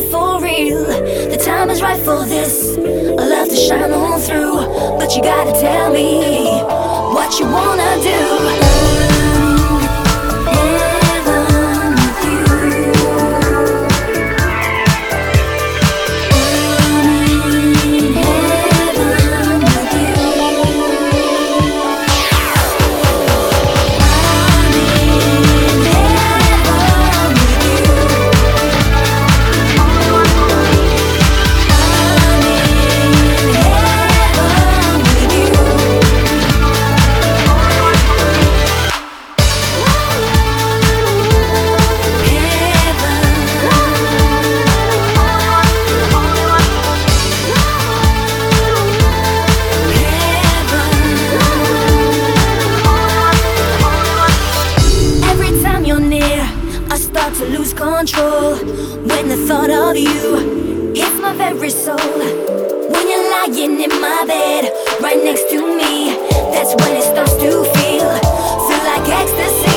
for real. The time is right for this. I love to shine on through, but you gotta tell me what you wanna do. To lose control when the thought of you hits my very soul. When you're lying in my bed right next to me, that's when it starts to feel like ecstasy.